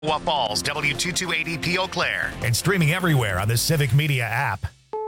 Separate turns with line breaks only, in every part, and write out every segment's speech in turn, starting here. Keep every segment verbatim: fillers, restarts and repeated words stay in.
What Falls, W two two eighty P Eau Claire, and streaming everywhere on the Civic Media app.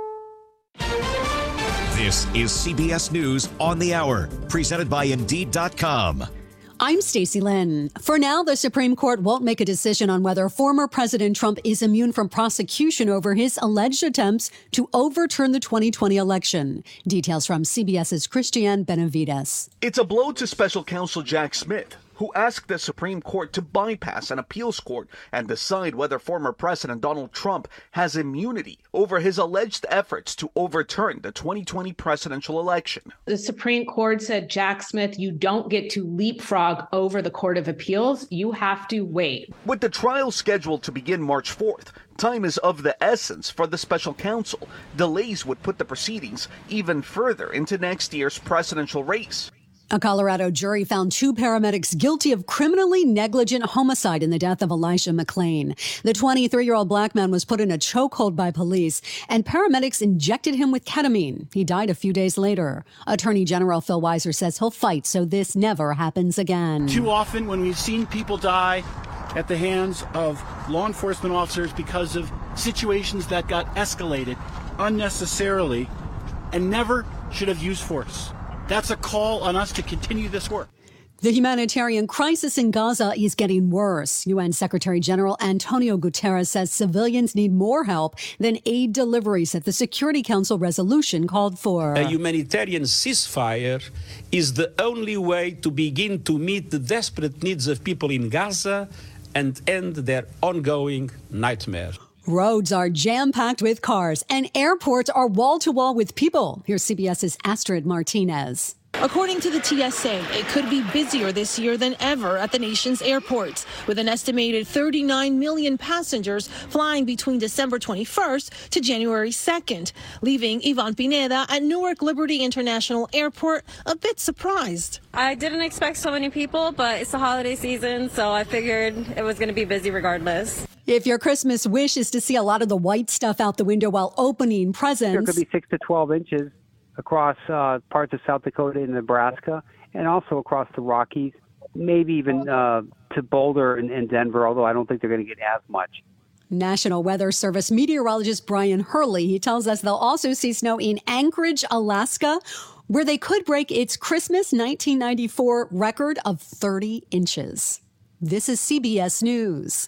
This is C B S News on the Hour, presented by Indeed dot com.
I'm Stacey Lynn. For now, the Supreme Court won't make a decision on whether former President Trump is immune from prosecution over his alleged attempts to overturn the twenty twenty election. Details from CBS's Christiane Benavides.
It's a blow to special counsel Jack Smith, who asked the Supreme Court to bypass an appeals court and decide whether former President Donald Trump has immunity over his alleged efforts to overturn the twenty twenty presidential election.
The Supreme Court said, Jack Smith, you don't get to leapfrog over the Court of Appeals. You have to wait.
With the trial scheduled to begin March fourth, time is of the essence for the special counsel. Delays would put the proceedings even further into next year's presidential race.
A Colorado jury found two paramedics guilty of criminally negligent homicide in the death of Elijah McClain. The twenty-three-year-old black man was put in a chokehold by police, and paramedics injected him with ketamine. He died a few days later. Attorney General Phil Weiser says he'll fight so this never happens again.
Too often when we've seen people die at the hands of law enforcement officers because of situations that got escalated unnecessarily and never should have used force. That's a call on us to continue this work.
The humanitarian crisis in Gaza is getting worse. U N Secretary General Antonio Guterres says civilians need more help than aid deliveries that the Security Council resolution called for.
A humanitarian ceasefire is the only way to begin to meet the desperate needs of people in Gaza and end their ongoing nightmare.
Roads are jam-packed with cars, and airports are wall-to-wall with people. Here's CBS's Astrid Martinez.
According to the T S A, it could be busier this year than ever at the nation's airports, with an estimated thirty-nine million passengers flying between December twenty-first to January second, leaving Yvonne Pineda at Newark Liberty International Airport a bit surprised.
I didn't expect so many people, but it's the holiday season, so I figured it was going to be busy regardless.
If your Christmas wish is to see a lot of the white stuff out the window while opening presents,
there could be six to twelve inches across uh, parts of South Dakota and Nebraska, and also across the Rockies, maybe even uh, to Boulder and, and Denver, although I don't think they're going to get as much.
National Weather Service meteorologist Brian Hurley, he tells us they'll also see snow in Anchorage, Alaska, where they could break its Christmas nineteen ninety-four record of thirty inches. This is C B S News.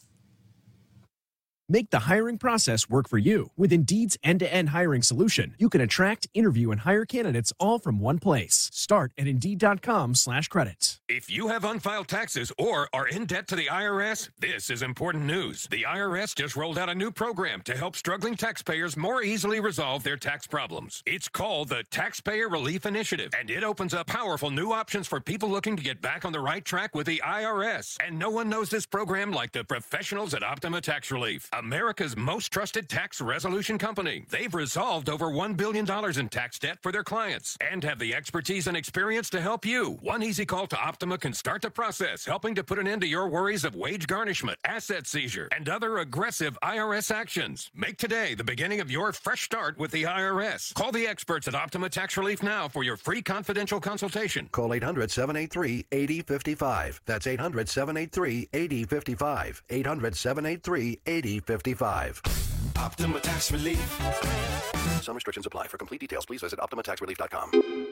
Make the hiring process work for you. With Indeed's end-to-end hiring solution, you can attract, interview, and hire candidates all from one place. Start at Indeed.com slash credits.
If you have unfiled taxes or are in debt to the I R S, this is important news. The I R S just rolled out a new program to help struggling taxpayers more easily resolve their tax problems. It's called the Taxpayer Relief Initiative, and it opens up powerful new options for people looking to get back on the right track with the I R S. And no one knows this program like the professionals at Optima Tax Relief, America's most trusted tax resolution company. They've resolved over one billion dollars in tax debt for their clients and have the expertise and experience to help you. One easy call to Optima can start the process, helping to put an end to your worries of wage garnishment, asset seizure, and other aggressive I R S actions. Make today the beginning of your fresh start with the I R S. Call the experts at Optima Tax Relief now for your free confidential consultation.
Call eight hundred, seven eight three, eight zero five five. That's eight hundred, seven eight three, eight zero five five. eight hundred, seven eight three, eight zero five five.
Optima Tax Relief.
Some restrictions apply. For complete details, please visit Optima Tax Relief dot com.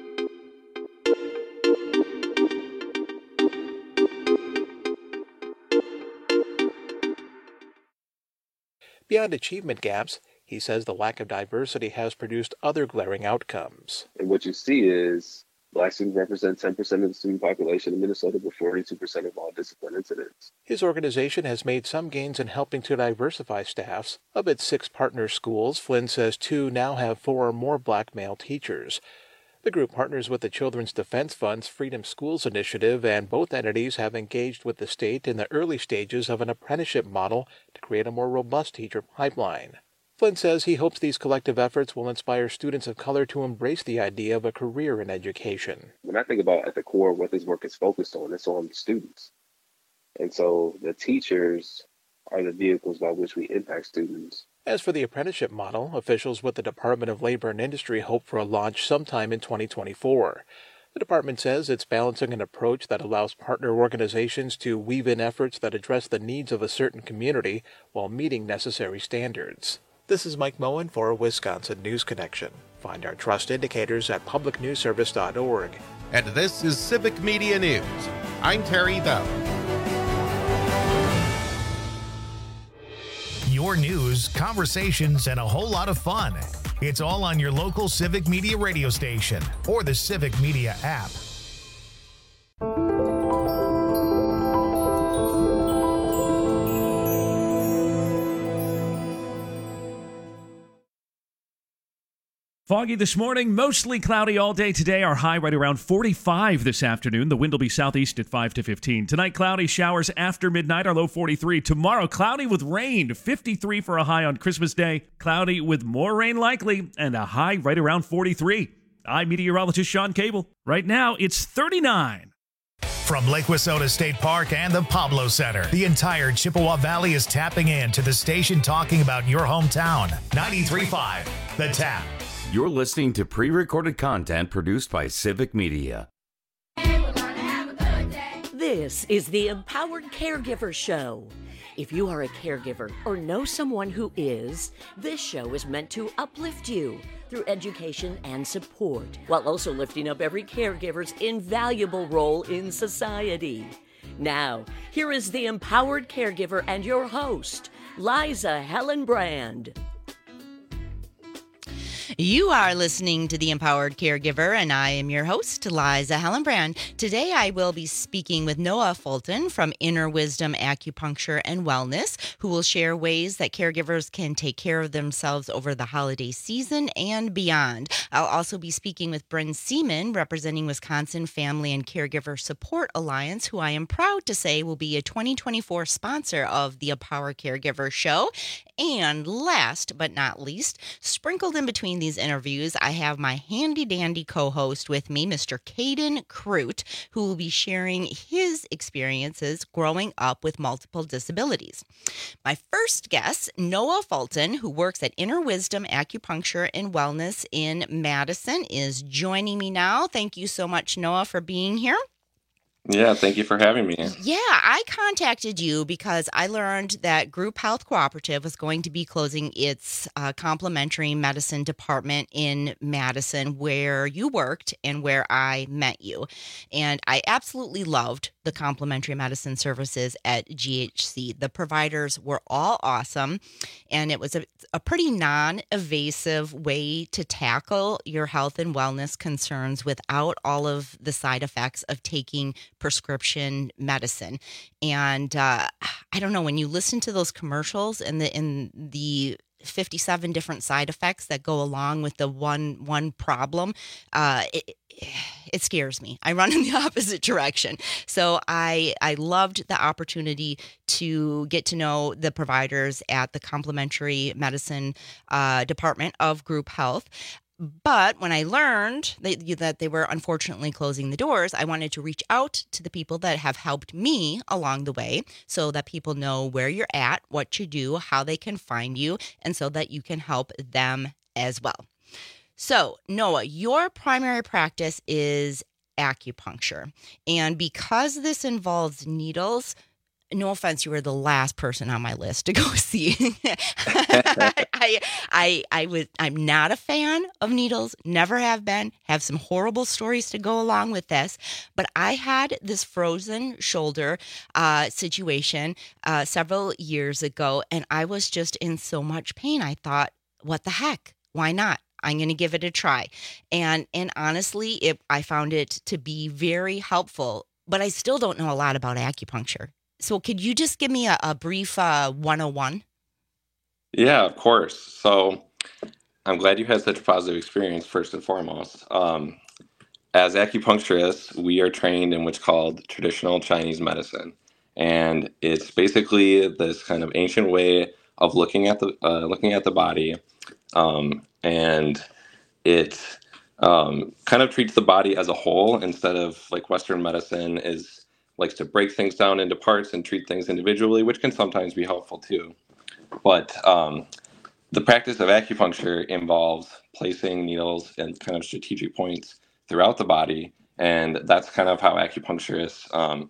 Beyond achievement gaps, he says the lack of diversity has produced other glaring outcomes.
And what you see is Black students represent ten percent of the student population in Minnesota, with forty-two percent of all discipline incidents.
His organization has made some gains in helping to diversify staffs. Of its six partner schools, Flynn says two now have four or more black male teachers. The group partners with the Children's Defense Fund's Freedom Schools initiative, and both entities have engaged with the state in the early stages of an apprenticeship model to create a more robust teacher pipeline. Flynn says he hopes these collective efforts will inspire students of color to embrace the idea of a career in education.
When I think about at the core what this work is focused on, it's on students. And so the teachers are the vehicles by which we impact students.
As for the apprenticeship model, officials with the Department of Labor and Industry hope for a launch sometime in twenty twenty-four. The department says it's balancing an approach that allows partner organizations to weave in efforts that address the needs of a certain community while meeting necessary standards. This is Mike Moen for Wisconsin News Connection. Find our trust indicators at public news service dot org.
And this is Civic Media News. I'm Terry Bell.
Your news, conversations, and a whole lot of fun. It's all on your local Civic Media radio station or the Civic Media app.
Foggy this morning, mostly cloudy all day today. Our high right around forty-five this afternoon. The wind will be southeast at five to fifteen. Tonight, cloudy showers after midnight, our low forty-three. Tomorrow, cloudy with rain, fifty-three for a high on Christmas Day. Cloudy with more rain likely and a high right around forty-three. I'm meteorologist Sean Cable. Right now, it's thirty-nine.
From Lake Wissota State Park and the Pablo Center, the entire Chippewa Valley is tapping in to the station talking about your hometown. ninety-three point five, The Tap.
You're listening to pre-recorded content produced by Civic Media.
This is the Empowered Caregiver Show. If you are a caregiver or know someone who is, this show is meant to uplift you through education and support, while also lifting up every caregiver's invaluable role in society. Now, here is the Empowered Caregiver and your host, Liza Helen Brand.
You are listening to The Empowered Caregiver, and I am your host, Liza Hellenbrand. Today, I will be speaking with Noah Fulton from Inner Wisdom Acupuncture and Wellness, who will share ways that caregivers can take care of themselves over the holiday season and beyond. I'll also be speaking with Bryn Seaman, representing Wisconsin Family and Caregiver Support Alliance, who I am proud to say will be a twenty twenty-four sponsor of the Empowered Caregiver Show. And last but not least, sprinkled in between these interviews, I have my handy-dandy co-host with me, Mister Caden Crute, who will be sharing his experiences growing up with multiple disabilities. My first guest, Noah Fulton, who works at Inner Wisdom Acupuncture and Wellness in Madison, is joining me now. Thank you so much, Noah, for being here.
Yeah, thank you for having me.
Yeah, I contacted you because I learned that Group Health Cooperative was going to be closing its uh, complementary medicine department in Madison, where you worked and where I met you. And I absolutely loved the complementary medicine services at G H C. The providers were all awesome, and it was a, a pretty non-invasive way to tackle your health and wellness concerns without all of the side effects of taking prescription medicine. And uh, I don't know, when you listen to those commercials and the in the fifty-seven different side effects that go along with the one one problem, uh, it, it scares me. I run in the opposite direction. So I I loved the opportunity to get to know the providers at the complementary medicine uh, department of Group Health. But when I learned that, that they were unfortunately closing the doors, I wanted to reach out to the people that have helped me along the way so that people know where you're at, what you do, how they can find you, and so that you can help them as well. So, Noah, your primary practice is acupuncture. And because this involves needles, no offense, you were the last person on my list to go see. I, I, I was, I'm not a fan of needles, never have been, have some horrible stories to go along with this, but I had this frozen shoulder uh, situation uh, several years ago, and I was just in so much pain. I thought, what the heck? Why not? I'm going to give it a try. And, and honestly, it, I found it to be very helpful, but I still don't know a lot about acupuncture. So could you just give me a, a brief uh, one oh one?
Yeah, of course. So I'm glad you had such a positive experience, first and foremost. Um, as acupuncturists, we are trained in what's called traditional Chinese medicine. And it's basically this kind of ancient way of looking at the uh, looking at the body. Um, and it um, kind of treats the body as a whole instead of like Western medicine is likes to break things down into parts and treat things individually, which can sometimes be helpful too. But um, the practice of acupuncture involves placing needles in kind of strategic points throughout the body And that's kind of how acupuncturists um,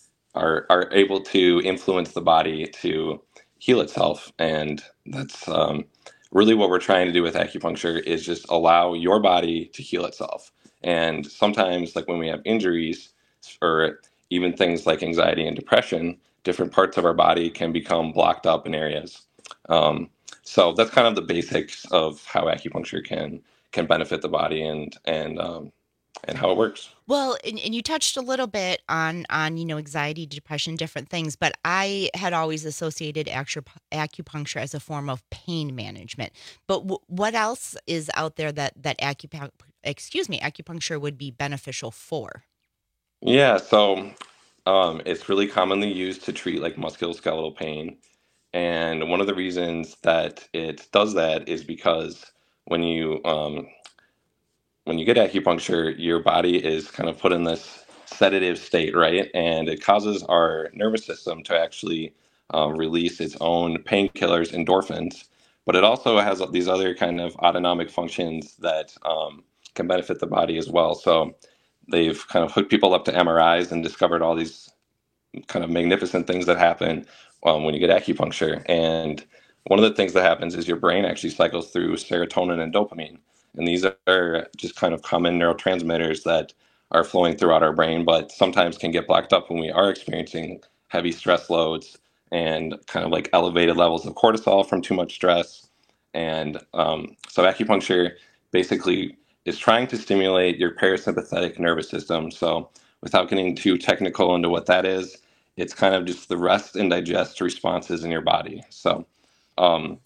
are are able to influence the body to heal itself. And that's um, really what we're trying to do with acupuncture, is just allow your body to heal itself. And sometimes, like when we have injuries or even things like anxiety and depression, different parts of our body can become blocked up in areas. Um, so that's kind of the basics of how acupuncture can can benefit the body and and um, and how it works.
Well, and, and you touched a little bit on on you know anxiety, depression, different things, but I had always associated acu- acupuncture as a form of pain management. But w- what else is out there that that acupuncture, excuse me, acupuncture would be beneficial for?
Yeah, so um, it's really commonly used to treat like musculoskeletal pain. And one of the reasons that it does that is because when you um, when you get acupuncture, your body is kind of put in this sedative state, right? And it causes our nervous system to actually um, release its own painkillers, endorphins. But it also has these other kind of autonomic functions that um, can benefit the body as well. So they've kind of hooked people up to M R Is and discovered all these kind of magnificent things that happen um, when you get acupuncture. And one of the things that happens is your brain actually cycles through serotonin and dopamine. And these are just kind of common neurotransmitters that are flowing throughout our brain, but sometimes can get blocked up when we are experiencing heavy stress loads and kind of like elevated levels of cortisol from too much stress. And um, so acupuncture basically is trying to stimulate your parasympathetic nervous system. So without getting too technical into what that is, it's kind of just the rest and digest responses in your body. So um,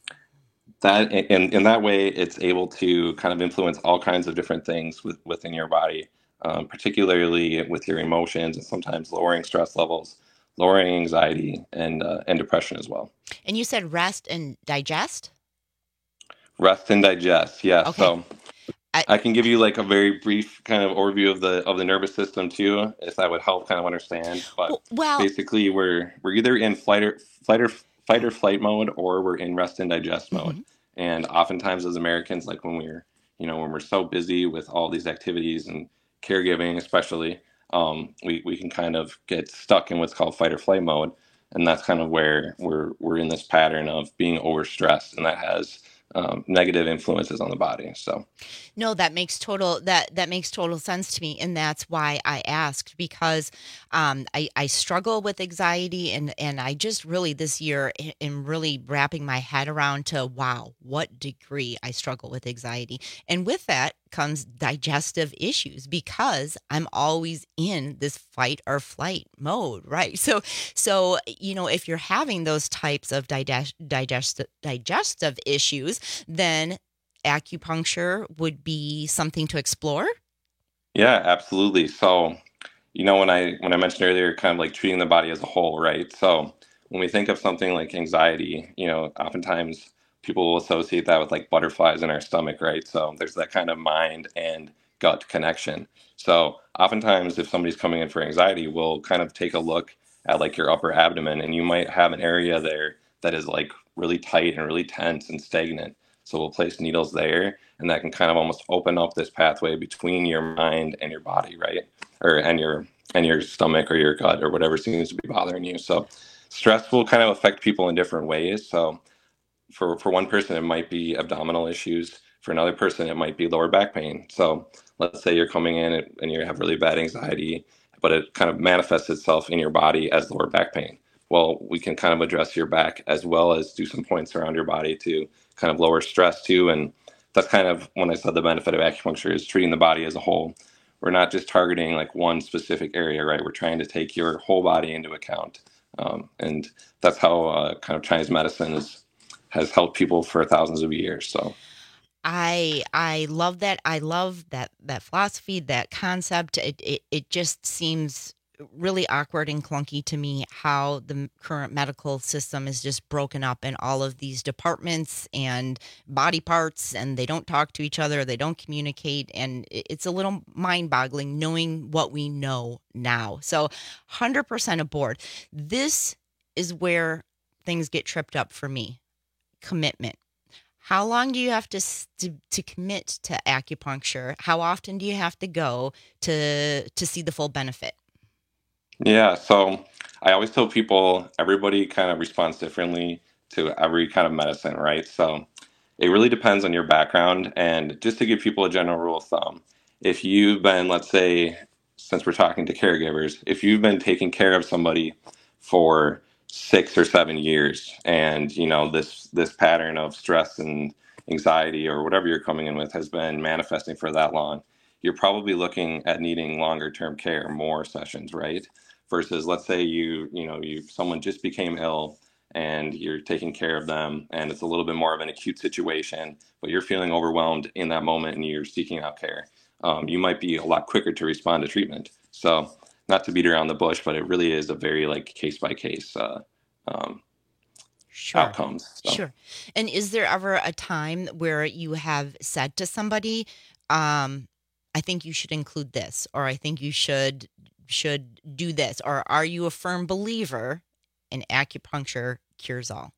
that in, in that way, it's able to kind of influence all kinds of different things with, within your body, um, particularly with your emotions and sometimes lowering stress levels, lowering anxiety and uh, and depression as well.
And you said rest and digest?
Rest and digest, yes.
Okay.
So I, I can give you like a very brief kind of overview of the of the nervous system too, if that would help kind of understand. But
well,
basically, we're we're either in flight or flight or fight or flight mode, or we're in rest and digest mode. Mm-hmm. And oftentimes, as Americans, like when we're you know when we're so busy with all these activities and caregiving, especially, um, we we can kind of get stuck in what's called fight or flight mode, and that's kind of where we're we're in this pattern of being overstressed, and that has Um, negative influences on the body. So
no, that makes total that that makes total sense to me, and that's why I asked, because um, I I struggle with anxiety, and and I just really this year am really wrapping my head around to wow, what degree I struggle with anxiety, and with that comes digestive issues because I'm always in this fight or flight mode, right? So so you know if you're having those types of digest digest digestive issues, then acupuncture would be something to explore?
yeah, absolutely. So, you know, when I when I mentioned earlier, kind of like treating the body as a whole, right? So when we think of something like anxiety, you know, oftentimes people will associate that with like butterflies in our stomach, right? So there's that kind of mind and gut connection. So oftentimes if somebody's coming in for anxiety, we'll kind of take a look at like your upper abdomen, and you might have an area there that is like really tight and really tense and stagnant. So we'll place needles there, and that can kind of almost open up this pathway between your mind and your body, right? Or and your and your stomach or your gut or whatever seems to be bothering you. So stress will kind of affect people in different ways. So for for one person, it might be abdominal issues. For another person, it might be lower back pain. So let's say you're coming in and you have really bad anxiety, but it kind of manifests itself in your body as lower back pain. Well, we can kind of address your back as well as do some points around your body to kind of lower stress too. And that's kind of when I said the benefit of acupuncture is treating the body as a whole. We're not just targeting like one specific area, right? We're trying to take your whole body into account. Um, and that's how uh, kind of Chinese medicine is, has helped people for thousands of years. So
I I love that. I love that that philosophy, that concept. It it, it just seems really awkward and clunky to me how the current medical system is just broken up in all of these departments and body parts, and they don't talk to each other, they don't communicate, and it's a little mind-boggling knowing what we know now. So one hundred percent aboard. This is where things get tripped up for me. Commitment. How long do you have to, to to commit to acupuncture? How often do you have to go to to see the full benefit?
Yeah, so I always tell people everybody kind of responds differently to every kind of medicine, right? So it really depends on your background. And just to give people a general rule of thumb, if you've been, let's say, since we're talking to caregivers, if you've been taking care of somebody for six or seven years and, you know, this this pattern of stress and anxiety or whatever you're coming in with has been manifesting for that long, you're probably looking at needing longer term care, more sessions, right? Versus, let's say you, you know, you someone just became ill and you're taking care of them and it's a little bit more of an acute situation, but you're feeling overwhelmed in that moment and you're seeking out care. Um, you might be a lot quicker to respond to treatment. So not to beat around the bush, but it really is a very like case by case uh, um,
sure.
outcomes. So.
Sure. And is there ever a time where you have said to somebody, um, I think you should include this, or I think you should should do this, or are you a firm believer in acupuncture cures all?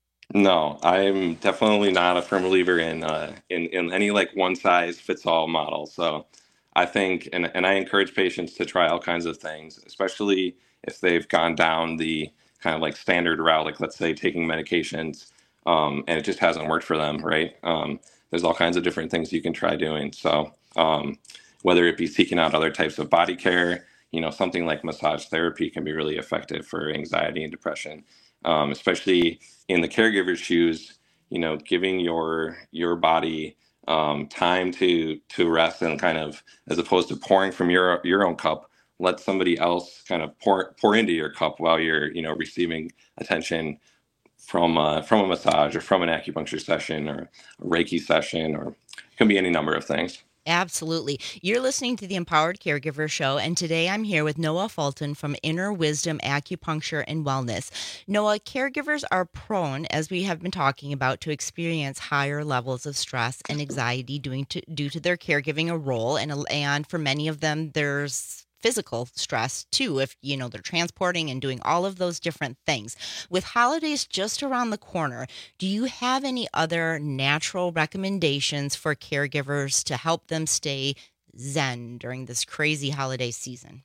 No, I'm definitely not a firm believer in uh, in in any like one size fits all model. So I think, and and I encourage patients to try all kinds of things, especially if they've gone down the kind of like standard route, like let's say taking medications, um, and it just hasn't worked for them, right? Um, there's all kinds of different things you can try doing. So um, whether it be seeking out other types of body care, you know, something like massage therapy can be really effective for anxiety and depression, um, especially in the caregiver's shoes. You know, giving your your body um, time to to rest and kind of, as opposed to pouring from your your own cup, let somebody else kind of pour pour into your cup while you're, you know, receiving attention from uh, from a massage or from an acupuncture session or a Reiki session, or it can be any number of things.
Absolutely. You're listening to the Empowered Caregiver Show, and today I'm here with Noah Fulton from Inner Wisdom Acupuncture and Wellness. Noah, caregivers are prone, as we have been talking about, to experience higher levels of stress and anxiety due to, due to their caregiving a role, and, and for many of them, there's physical stress too, if you know they're transporting and doing all of those different things. With holidays just around the corner, do you have any other natural recommendations for caregivers to help them stay zen during this crazy holiday season?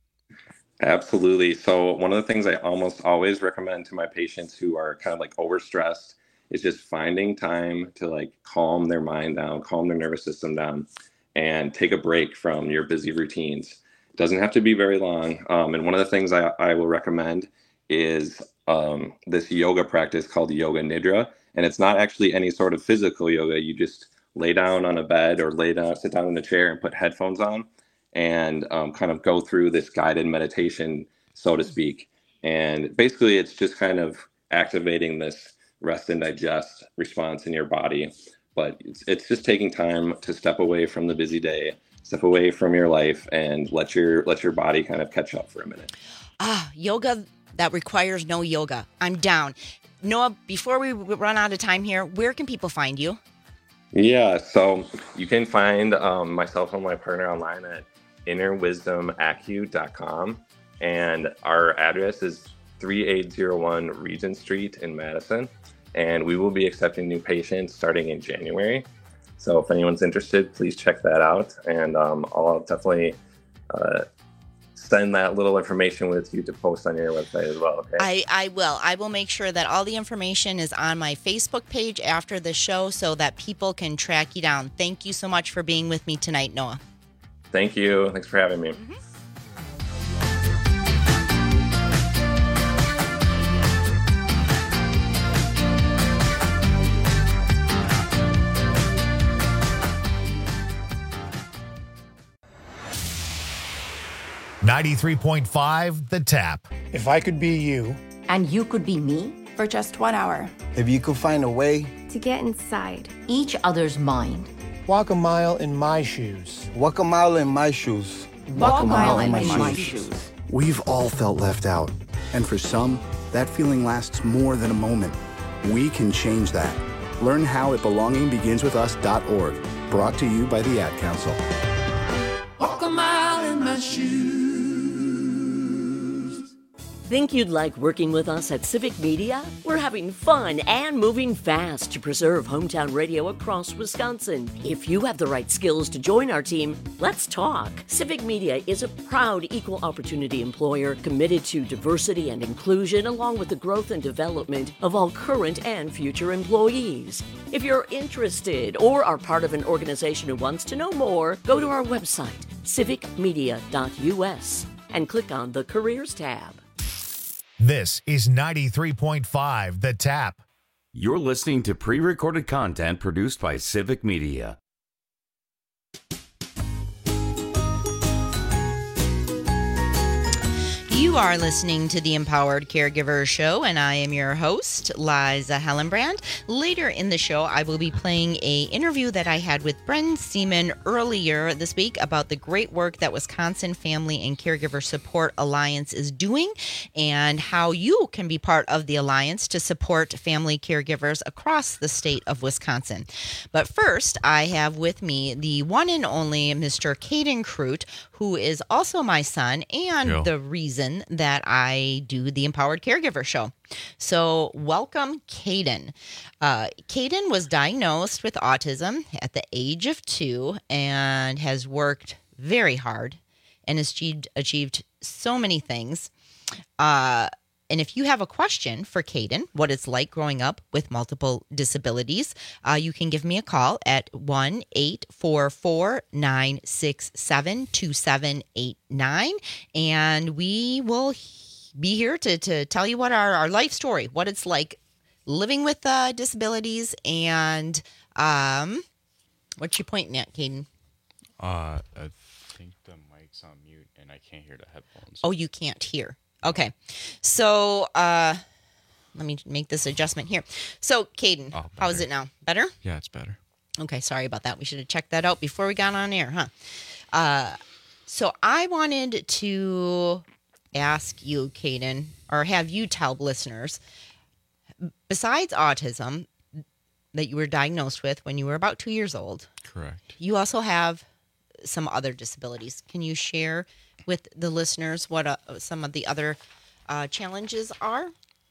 Absolutely. So one of the things I almost always recommend to my patients who are kind of like overstressed is just finding time to like calm their mind down, calm their nervous system down, and take a break from your busy routines. Doesn't have to be very long. Um, and one of the things I, I will recommend is um, this yoga practice called Yoga Nidra. And it's not actually any sort of physical yoga. You just lay down on a bed or lay down, sit down in a chair and put headphones on and um, kind of go through this guided meditation, so to speak. And basically it's just kind of activating this rest and digest response in your body. But it's, it's just taking time to step away from the busy day, step away from your life, and let your let your body kind of catch up for a minute.
Ah, yoga that requires no yoga. I'm down. Noah, before we run out of time here, where can people find you?
Yeah, so you can find um, myself and my partner online at inner wisdom acu dot com. And our address is thirty-eight oh one Regent Street in Madison. And we will be accepting new patients starting in January. So if anyone's interested, please check that out. And um, I'll definitely uh, send that little information with you to post on your website as well. Okay.
I, I will. I will make sure that all the information is on my Facebook page after the show so that people can track you down. Thank you so much for being with me tonight, Noah.
Thank you. Thanks for having me. Mm-hmm.
ninety-three point five The Tap.
If I could be you.
And you could be me.
For just one hour.
If you could find a way.
To get inside.
Each other's mind.
Walk a mile in my shoes.
Walk a mile in my shoes.
Walk, Walk a mile, mile in, in my, my shoes. shoes.
We've all felt left out. And for some, that feeling lasts more than a moment. We can change that. Learn how at belonging begins with us dot org. Brought to you by the Ad Council.
Walk a mile in my shoes.
Think you'd like working with us at Civic Media? We're having fun and moving fast to preserve hometown radio across Wisconsin. If you have the right skills to join our team, let's talk. Civic Media is a proud equal opportunity employer committed to diversity and inclusion, along with the growth and development of all current and future employees. If you're interested or are part of an organization who wants to know more, go to our website, civic media dot u s, and click on the Careers tab.
This is ninety-three point five The Tap.
You're listening to pre-recorded content produced by Civic Media.
You are listening to the Empowered Caregiver Show, and I am your host, Liza Hellenbrand. Later in the show, I will be playing a interview that I had with Bren Seaman earlier this week about the great work that Wisconsin Family and Caregiver Support Alliance is doing and how you can be part of the alliance to support family caregivers across the state of Wisconsin. But first, I have with me the one and only Mister Caden Crute, who is also my son and
Yo.
the reason that I do the Empowered Caregiver Show. So welcome, Caden. Uh, Caden was diagnosed with autism at the age of two and has worked very hard and has achieved, achieved so many things. Uh, and if you have a question for Caden, what it's like growing up with multiple disabilities, uh, you can give me a call at one eight four four, nine six seven, two seven eight nine, and we will be here to, to tell you what our, our life story, what it's like living with uh, disabilities, and um, what you pointing at, Caden?
Uh, I think the mic's on mute and I can't hear the headphones.
Oh, you can't hear. Okay. So, uh, let me make this adjustment here. So, Caden,
Oh,
how is it now? Better?
Yeah, it's better.
Okay, sorry about that. We should have checked that out before we got on air, huh? Uh, so I wanted to ask you, Caden, or have you tell listeners, besides autism that you were diagnosed with when you were about two years old,
Correct.
you also have some other disabilities. Can you share with the listeners what uh, some of the other uh, challenges are?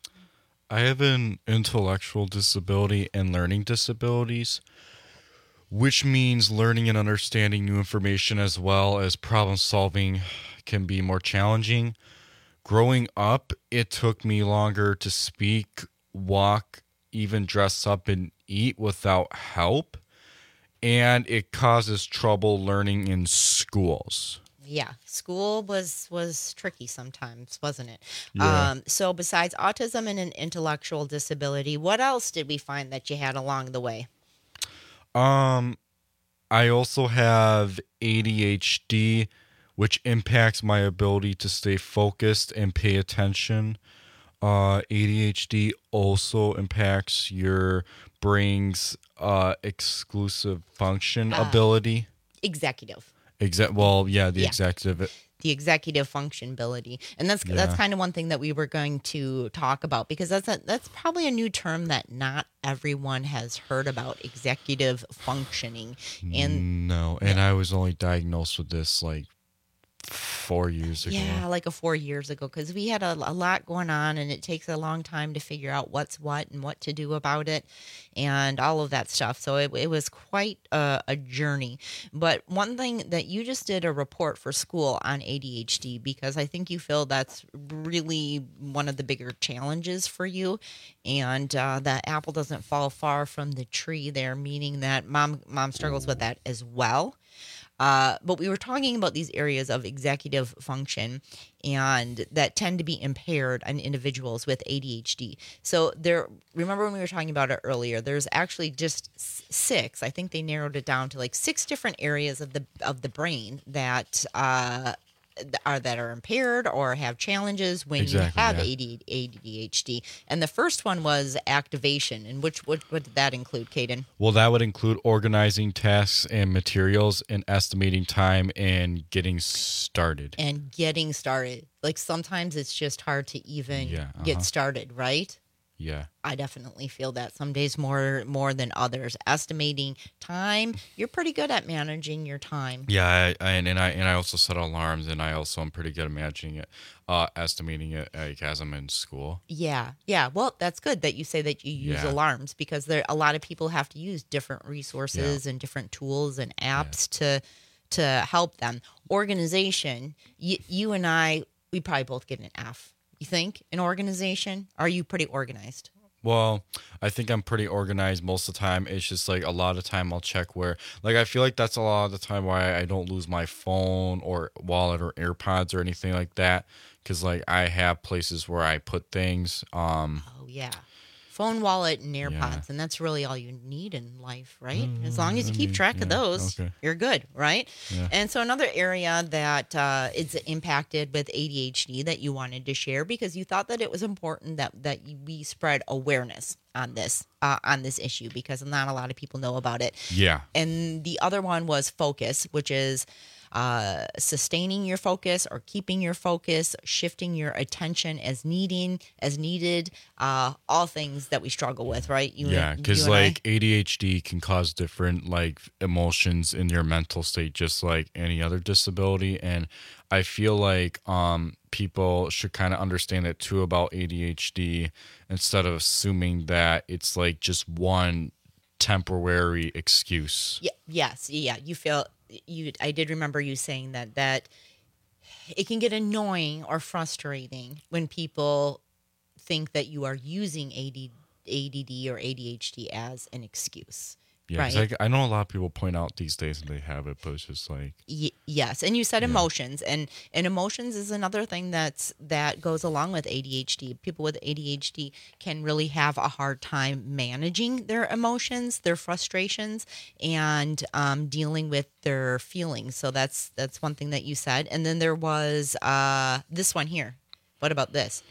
I have an intellectual disability and learning disabilities, which means learning and understanding new information as well as problem solving can be more challenging. Growing up, it took me longer to speak, walk, even dress up and eat without help, and it causes trouble learning in schools.
Yeah, school was was tricky sometimes, wasn't it?
Yeah.
Um, so besides autism and an intellectual disability, what else did we find that you had along the way?
Um, I also have A D H D, which impacts my ability to stay focused and pay attention. Uh, A D H D also impacts your brain's uh, exclusive function
Uh,
ability.
Executive.
Exact. Well, yeah, the
Yeah.
executive.
The executive function ability, and that's
Yeah.
that's kind of one thing that we were going to talk about, because that's a, that's probably a new term that not everyone has heard about, executive functioning. And
No, and I was only diagnosed with this like four years ago.
yeah, like a four years ago, because we had a, a lot going on, and it takes a long time to figure out what's what and what to do about it, and all of that stuff. So it, it was quite a, a journey. But one thing that you just did a report for school on A D H D, because I think you feel that's really one of the bigger challenges for you, and uh, that apple doesn't fall far from the tree there, meaning that mom mom struggles with that as well. Uh, but we were talking about these areas of executive function and that tend to be impaired in individuals with A D H D. So there, remember when we were talking about it earlier, there's actually just six, I think they narrowed it down to like six different areas of the, of the brain that, uh, are that are impaired or have challenges when
Exactly,
you have
yeah.
A D H D. And the first one was activation. And which what, what did that include, Caden?
Well, that would include organizing tasks and materials and estimating time and getting started.
And getting started. Like sometimes it's just hard to even
Yeah, uh-huh.
get started, right?
Yeah.
I definitely feel that some days more more than others. Estimating time, you're pretty good at managing your time.
Yeah, I, I, and I and I also set alarms, and I also am pretty good at managing it, uh, estimating it like as I'm in school.
Yeah, yeah. Well, that's good that you say that you use
Yeah.
alarms because there a lot of people have to use different resources and different tools and apps to to help them. Organization, you, you and I, we probably both get an F. You think in organization? Are you pretty organized?
Well, I think I'm pretty organized most of the time. It's just like a lot of time I'll check where, like, I feel like that's a lot of the time why I don't lose my phone or wallet or AirPods or anything like that. Cause like I have places where I put things. Um,
Oh yeah, phone, wallet, and AirPods,
Yeah.
and that's really all you need in life, right? As long as you
I
keep
mean,
track of
yeah,
those,
okay.
you're good, right?
Yeah.
And so another area that uh, is impacted with A D H D that you wanted to share because you thought that it was important that that we spread awareness on this uh, on this issue because not a lot of people know about it.
Yeah.
And the other one was focus, which is uh, sustaining your focus or keeping your focus, shifting your attention as needing as needed. Uh, all things that we struggle with, right? You
yeah,
and-
because
you and I?
like A D H D can cause different like emotions in your mental state, just like any other disability. And I feel like um, people should kind of understand that too about A D H D instead of assuming that it's like just one temporary excuse.
Yeah, yes, yeah. You feel you. I did remember you saying that that it can get annoying or frustrating when people think that you are using A D, A D D or A D H D as an excuse.
Yeah, 'cause
right.
like, I know a lot of people point out these days that they have it, but it's just like
Y- yes, and you said emotions, and and emotions is another thing that's that goes along with A D H D. People with A D H D can really have a hard time managing their emotions, their frustrations, and um, dealing with their feelings. So that's that's one thing that you said. And then there was uh, this one here. What about this?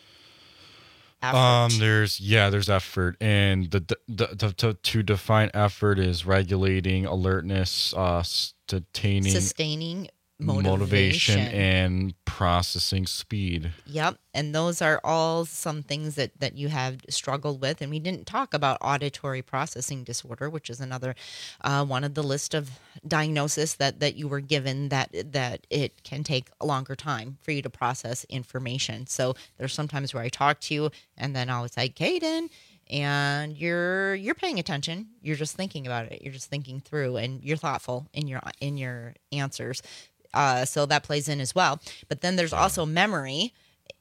Effort.
Um, there's yeah, there's effort, and the, the, the, the to, to define effort is regulating alertness, uh, sustaining,
Sustaining
motivation,
motivation.
and processing speed.
Yep. And those are all some things that, that you have struggled with. And we didn't talk about auditory processing disorder, which is another uh, one of the list of diagnosis that, that you were given that that it can take a longer time for you to process information. So there's sometimes where I talk to you and then I was like, Caden, and you're you're paying attention. You're just thinking about it. You're just thinking through and you're thoughtful in your in your answers. Uh, so that plays in as well. But then there's also memory,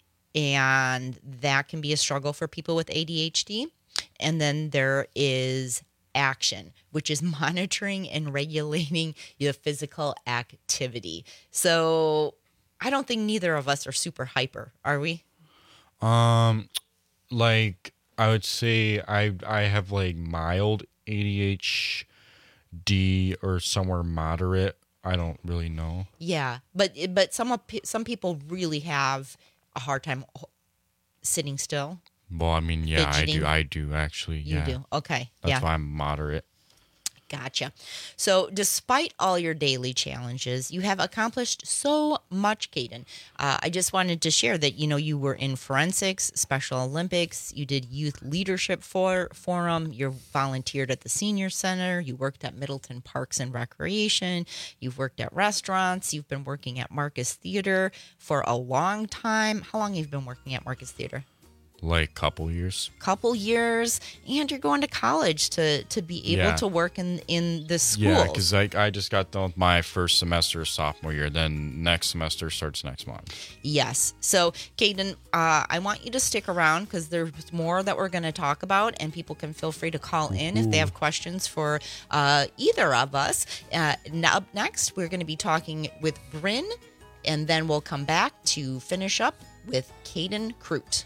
and that can be a struggle for people with A D H D. And then there is action, which is monitoring and regulating your physical activity. So I don't think neither of us are super hyper, are we?
Um, like I would say I I have like mild A D H D or somewhere moderate. I don't really know.
Yeah, but but some of pe- some people really have a hard time h- sitting still.
Well, I mean, yeah, I
Fidgeting.
do. I do actually.
You
Yeah.
do. Okay.
That's
yeah.
why I'm moderate.
Gotcha. So, despite all your daily challenges, you have accomplished so much, Caden. Uh, I just wanted to share that you know you were in forensics, Special Olympics. You did youth leadership for forum. You volunteered at the senior center. You worked at Middleton Parks and Recreation. You've worked at restaurants. You've been working at Marcus Theater for a long time. How long have you been working at Marcus Theater?
Like couple years.
Couple years, and you're going to college to to be able
Yeah.
to work in in the schools.
Yeah, because like I just got done with my first semester of sophomore year. Then next semester starts next month.
Yes. So, Caden, uh, I want you to stick around because there's more that we're going to talk about, and people can feel free to call in if they have questions for uh, either of us. Uh, now, up next, we're going to be talking with Bryn, and then we'll come back to finish up with Caden Crute.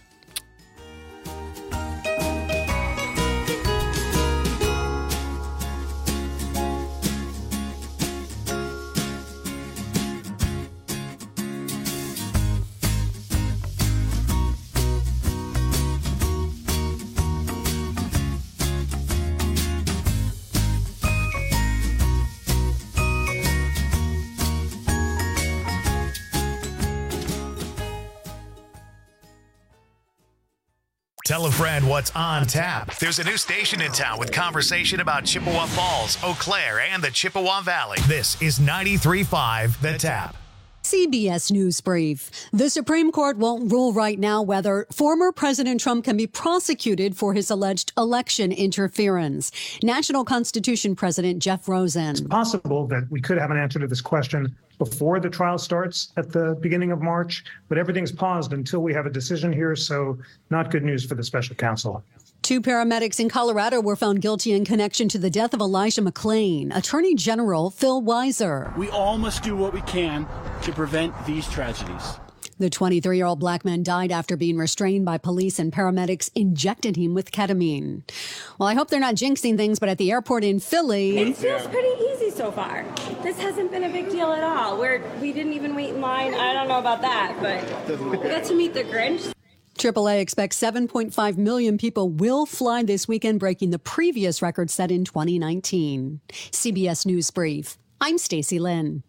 Tell a friend what's on tap. There's a new station in town with conversation about Chippewa Falls, Eau Claire, and the Chippewa Valley. This is ninety-three point five The Tap.
C B S News Brief. The Supreme Court won't rule right now whether former President Trump can be prosecuted for his alleged election interference. National Constitution President Jeff Rosen.
It's possible that we could have an answer to this question before the trial starts at the beginning of March, but everything's paused until we have a decision here, so not good news for the special counsel.
Two paramedics in Colorado were found guilty in connection to the death of Elijah McClain. Attorney General Phil Weiser.
We all must do what we can to prevent these tragedies.
The twenty-three-year-old black man died after being restrained by police, and paramedics injected him with ketamine. Well, I hope they're not jinxing things, but at the airport in Philly...
It feels pretty easy so far. This hasn't been a big deal at all. We're, we didn't even wait in line. I don't know about that, but we got to meet the Grinch.
triple A expects seven point five million people will fly this weekend, breaking the previous record set in twenty nineteen. C B S News Brief. I'm Stacey Lynn.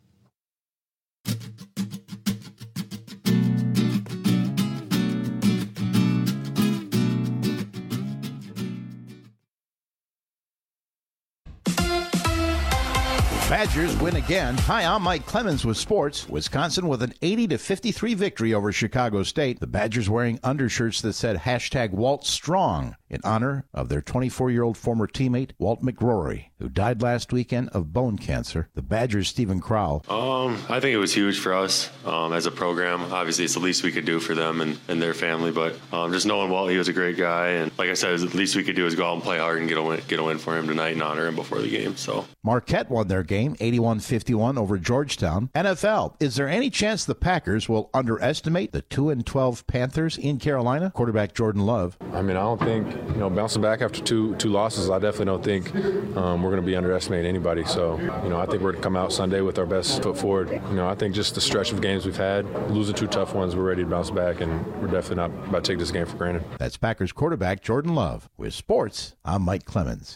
Badgers win again. Hi, I'm Mike Clemens with sports. Wisconsin with an eighty to fifty-three victory over Chicago State. The Badgers wearing undershirts that said hashtag Walt Strong in honor of their twenty-four-year-old former teammate, Walt McGrory, who died last weekend of bone cancer. The Badgers' Stephen Crowell.
Um, I think it was huge for us um, as a program. Obviously, it's the least we could do for them and, and their family, but um, just knowing Walt, he was a great guy, and like I said, the least we could do is go out and play hard and get a win, get a win for him tonight and honor him before the game. So
Marquette won their game eighty-one fifty-one over Georgetown. N F L, is there any chance the Packers will underestimate the two and twelve Panthers in Carolina? Quarterback Jordan Love.
I mean, I don't think, you know, bouncing back after two two losses, I definitely don't think um, we're going to be underestimating anybody. So, you know, I think we're going to come out Sunday with our best foot forward. You know, I think just the stretch of games we've had, losing two tough ones, we're ready to bounce back, and we're definitely not about to take this game for granted.
That's Packers quarterback Jordan Love. With sports, I'm Mike Clemens.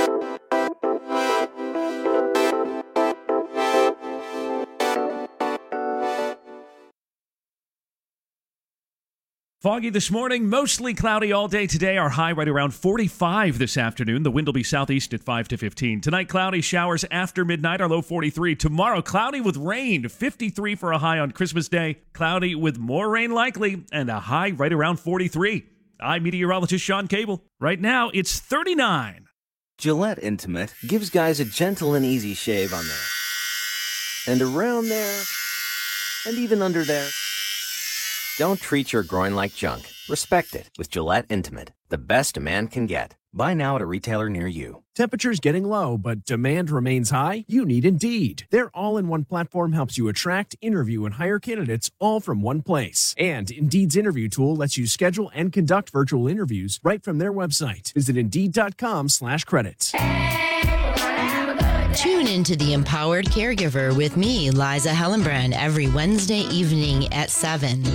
Foggy this morning, mostly cloudy all day today. Our high right around forty-five this afternoon. The wind will be southeast at five to fifteen. Tonight, cloudy showers after midnight. Our low forty-three. Tomorrow, cloudy with rain. fifty-three for a high on Christmas Day. Cloudy with more rain likely and a high right around forty-three. I'm meteorologist Sean Cable. Right now, it's thirty-nine.
Gillette Intimate gives guys a gentle and easy shave on there. And around there. And even under there. Don't treat your groin like junk. Respect it with Gillette Intimate, the best a man can get. Buy now at a retailer near you.
Temperatures getting low, but demand remains high? You need Indeed. Their all-in-one platform helps you attract, interview, and hire candidates all from one place. And Indeed's interview tool lets you schedule and conduct virtual interviews right from their website. Visit Indeed.com slash credits.
Tune into The Empowered Caregiver with me, Liza Hellenbrand, every Wednesday evening at seven.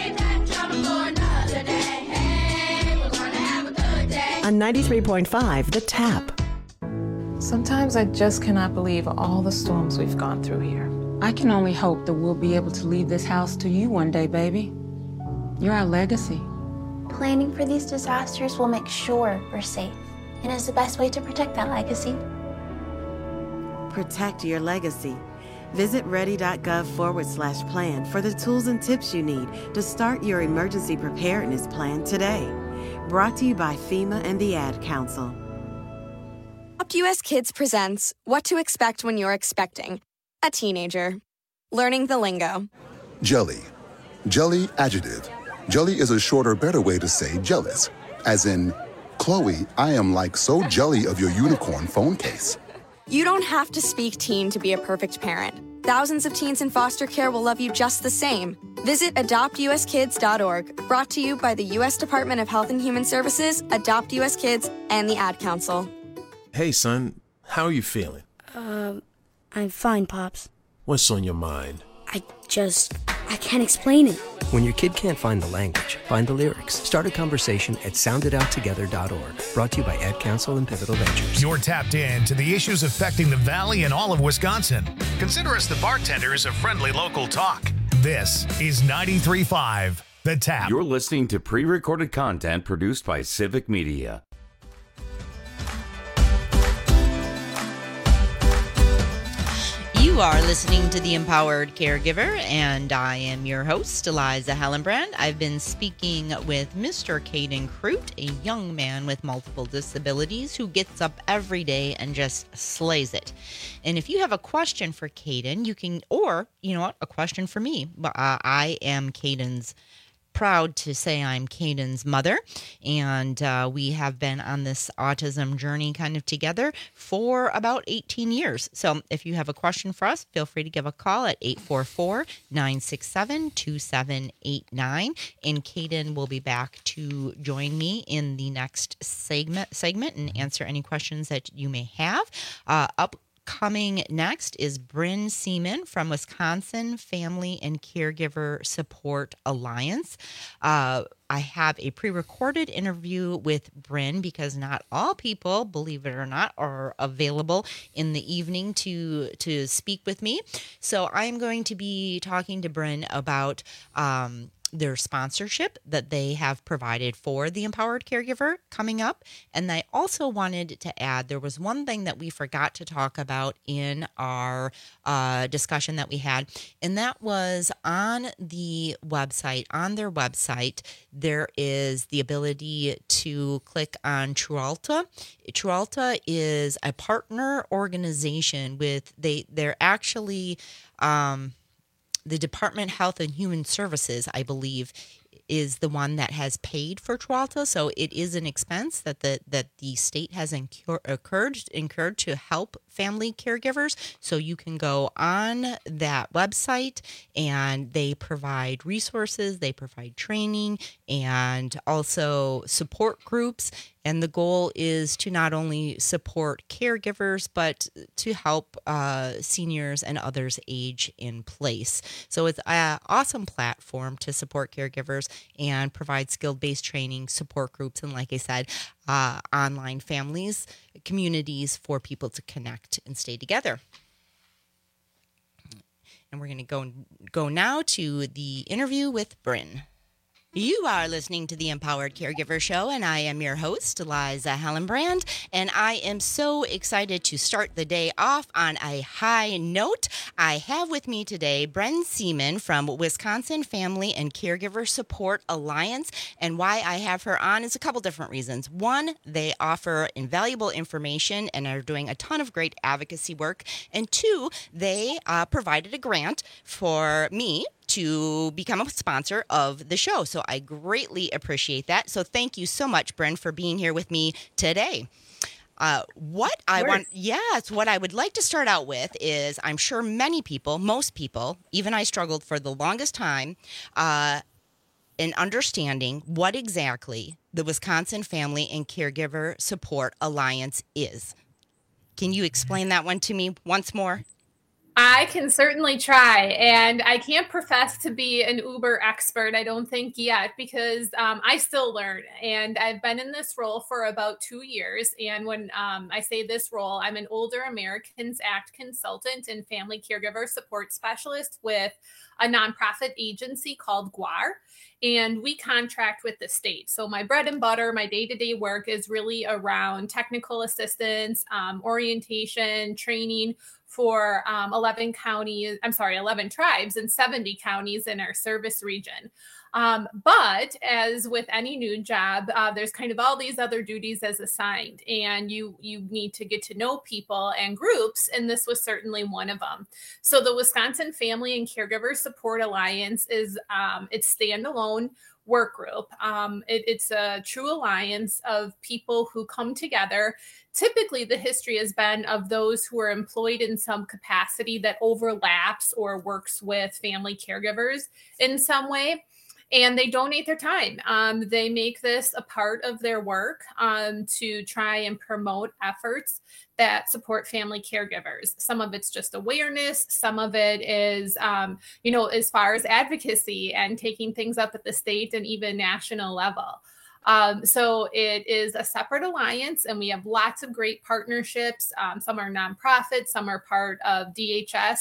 On ninety-three point five, The Tap.
Sometimes I just cannot believe all the storms we've gone through here. I can only hope that we'll be able to leave this house to you one day, baby. You're our legacy.
Planning for these disasters will make sure we're safe, and is the best way to protect that legacy.
Protect your legacy. Visit ready.gov forward slash plan for the tools and tips you need to start your emergency preparedness plan today. Brought to you by FEMA and the Ad Council.
Adopt U S Kids presents What to Expect When You're Expecting a Teenager. Learning the lingo.
Jelly. Jelly adjective. Jelly is a shorter, better way to say jealous. As in, Chloe, I am like so jelly of your unicorn phone case.
You don't have to speak teen to be a perfect parent. Thousands of teens in foster care will love you just the same. Visit adopt u s kids dot org. Brought to you by the U S Department of Health and Human Services, Adopt U S Kids, and the Ad Council.
Hey, son. How are you feeling?
Um, I'm fine, Pops.
What's on your mind?
I just... I can't explain it.
When your kid can't find the language, find the lyrics. Start a conversation at sound it out together dot org. Brought to you by Ad Council and Pivotal Ventures.
You're tapped in to the issues affecting the Valley and all of Wisconsin. Consider us the bartenders of friendly local talk. This is ninety-three point five The Tap.
You're listening to pre-recorded content produced by Civic Media.
You are listening to The Empowered Caregiver, and I am your host, Eliza Hallenbrand. I've been speaking with Mister Caden Crute, a young man with multiple disabilities who gets up every day and just slays it. And if you have a question for Caden, you can, or, you know what, a question for me. Uh, I am Caden's proud to say I'm Caden's mother, and uh, we have been on this autism journey kind of together for about eighteen years. So if you have a question for us, feel free to give a call at eight four four, nine six seven, two seven eight nine, and Caden will be back to join me in the next segment, segment and answer any questions that you may have. Uh, up Coming next is Bryn Seaman from Wisconsin Family and Caregiver Support Alliance. Uh, I have a pre-recorded interview with Bryn because not all people, believe it or not, are available in the evening to to speak with me. So I'm going to be talking to Bryn about um, their sponsorship that they have provided for the Empowered Caregiver coming up. And I also wanted to add, there was one thing that we forgot to talk about in our uh, discussion that we had, and that was on the website, on their website, there is the ability to click on Trualta. Trualta is a partner organization with, they, they're actually, um, the Department of Health and Human Services, I believe, is the one that has paid for Trualta. So it is an expense that the that the state has incur, incurred, incurred to help family caregivers. So you can go on that website and they provide resources, they provide training, and also support groups. And the goal is to not only support caregivers, but to help uh, seniors and others age in place. So it's an awesome platform to support caregivers and provide skill-based training, support groups, and like I said, uh, online families, communities for people to connect and stay together. And we're going to go go now to the interview with Bryn. You are listening to the Empowered Caregiver Show, and I am your host, Eliza Hallenbrand, and I am so excited to start the day off on a high note. I have with me today Bryn Seaman from Wisconsin Family and Caregiver Support Alliance, and why I have her on is a couple different reasons. One, they offer invaluable information and are doing a ton of great advocacy work, and two, they uh, provided a grant for me to become a sponsor of the show. So I greatly appreciate that. So thank you so much, Bryn, for being here with me today. Uh, what I want, yes, what I would like to start out with is, I'm sure many people, most people, even I struggled for the longest time uh, in understanding what exactly the Wisconsin Family and Caregiver Support Alliance is. Can you explain that one to me once more?
I can certainly try, and I can't profess to be an Uber expert, I don't think yet, because um, I still learn, and I've been in this role for about two years, and when um, I say this role, I'm an Older Americans Act consultant and family caregiver support specialist with a nonprofit agency called G W A R, and we contract with the state. So my bread and butter, my day-to-day work is really around technical assistance, um, orientation, training, for um, eleven counties, I'm sorry, eleven tribes and seventy counties in our service region. Um, but as with any new job, uh, there's kind of all these other duties as assigned, and you you need to get to know people and groups, and this was certainly one of them. So the Wisconsin Family and Caregiver Support Alliance is um, it's standalone work group. Um, it, it's a true alliance of people who come together. Typically, the history has been of those who are employed in some capacity that overlaps or works with family caregivers in some way. And they donate their time. Um, they make this a part of their work um, to try and promote efforts that support family caregivers. Some of it's just awareness. Some of it is, um, you know, as far as advocacy and taking things up at the state and even national level. Um, so it is a separate alliance, and we have lots of great partnerships. Um, some are nonprofit, some are part of D H S.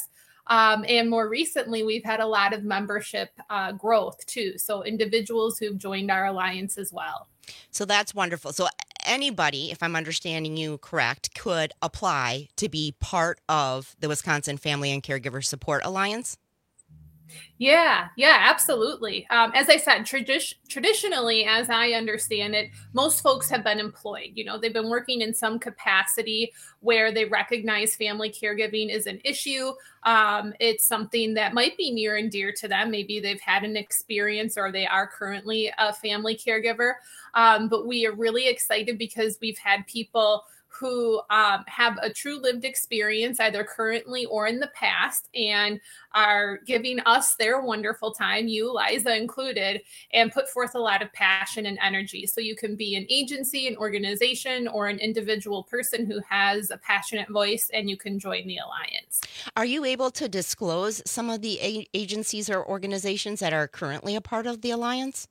Um, and more recently, we've had a lot of membership uh, growth too. So individuals who've joined our alliance as well.
So that's wonderful. So anybody, if I'm understanding you correct, could apply to be part of the Wisconsin Family and Caregiver Support Alliance?
Yeah, yeah, absolutely. Um, as I said, tradi- traditionally, as I understand it, most folks have been employed. You know, they've been working in some capacity where they recognize family caregiving is an issue. Um, it's something that might be near and dear to them. Maybe they've had an experience or they are currently a family caregiver. Um, but we are really excited because we've had people who um, have a true lived experience, either currently or in the past, and are giving us their wonderful time, you, Liza included, and put forth a lot of passion and energy. So you can be an agency, an organization, or an individual person who has a passionate voice, and you can join the alliance.
Are you able to disclose some of the a- agencies or organizations that are currently a part of the alliance?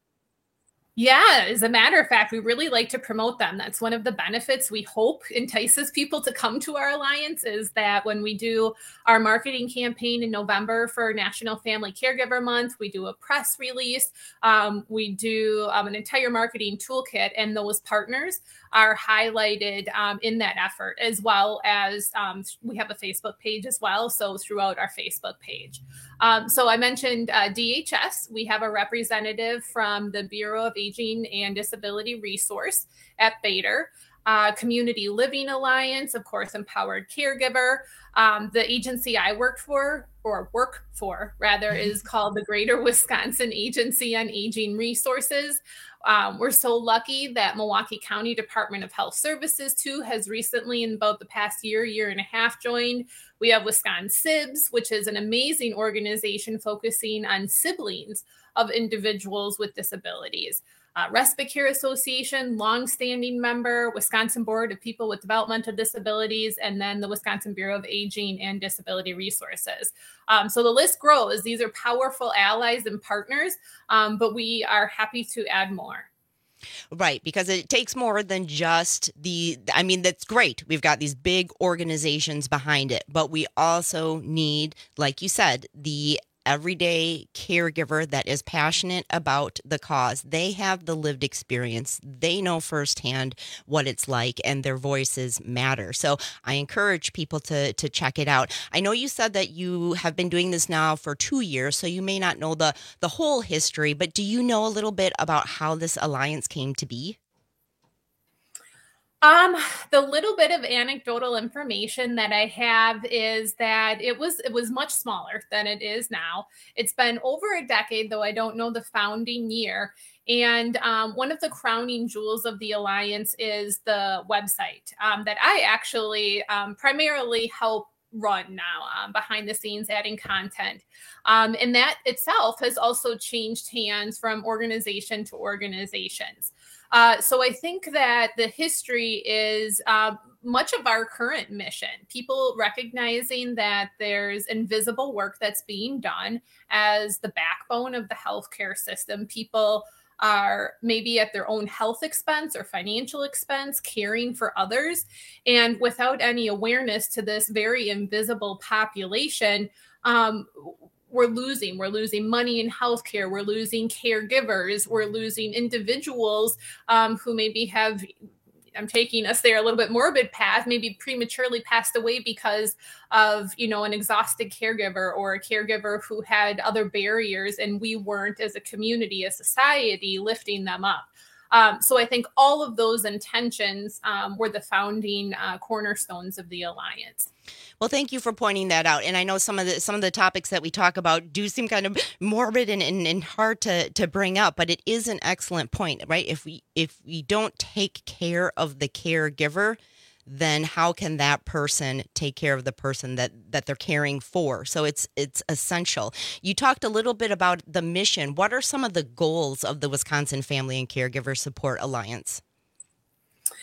Yeah, as a matter of fact, we really like to promote them. That's one of the benefits we hope entices people to come to our alliance, is that when we do our marketing campaign in November for National Family Caregiver Month, we do a press release, um, we do um, an entire marketing toolkit, and those partners are highlighted um, in that effort, as well as um, we have a Facebook page as well, so throughout our Facebook page. Um, so I mentioned uh, D H S. We have a representative from the Bureau of Aging and Disability Resource at Bader. Uh, Community Living Alliance, of course, Empowered Caregiver. Um, the agency I worked for, or work for, rather, is called the Greater Wisconsin Agency on Aging Resources. Um, we're so lucky that Milwaukee County Department of Health Services, too, has recently, in about the past year, year and a half, joined. We have Wisconsin S I B S, which is an amazing organization focusing on siblings of individuals with disabilities. Uh, Respite Care Association, longstanding member, Wisconsin Board of People with Developmental Disabilities, and then the Wisconsin Bureau of Aging and Disability Resources. Um, so the list grows. These are powerful allies and partners, um, but we are happy to add more.
Right, because it takes more than just the, I mean, that's great. We've got these big organizations behind it, but we also need, like you said, the everyday caregiver that is passionate about the cause. They have the lived experience. They know firsthand what it's like, and their voices matter. So I encourage people to to check it out. I know you said that you have been doing this now for two years, so you may not know the the whole history, but do you know a little bit about how this alliance came to be?
Um, the little bit of anecdotal information that I have is that it was it was much smaller than it is now. It's been over a decade, though I don't know the founding year. And um, one of the crowning jewels of the Alliance is the website um, that I actually um, primarily help run now, um, behind the scenes, adding content. Um, and that itself has also changed hands from organization to organizations. Uh, so I think that the history is uh, much of our current mission, people recognizing that there's invisible work that's being done as the backbone of the healthcare system. People are maybe at their own health expense or financial expense, caring for others. And without any awareness to this very invisible population, um, we're losing. We're losing money in healthcare. We're losing caregivers. We're losing individuals um, who maybe have, I'm taking us there a little bit morbid path, maybe prematurely passed away because of, you know, an exhausted caregiver or a caregiver who had other barriers, and we weren't, as a community, as society, lifting them up. Um, so I think all of those intentions um, were the founding uh, cornerstones of the Alliance.
Well, thank you for pointing that out. And I know some of the some of the topics that we talk about do seem kind of morbid and, and, and hard to, to bring up, but it is an excellent point, right? If we if we don't take care of the caregiver, then how can that person take care of the person that, that they're caring for? So it's it's essential. You talked a little bit about the mission. What are some of the goals of the Wisconsin Family and Caregiver Support Alliance?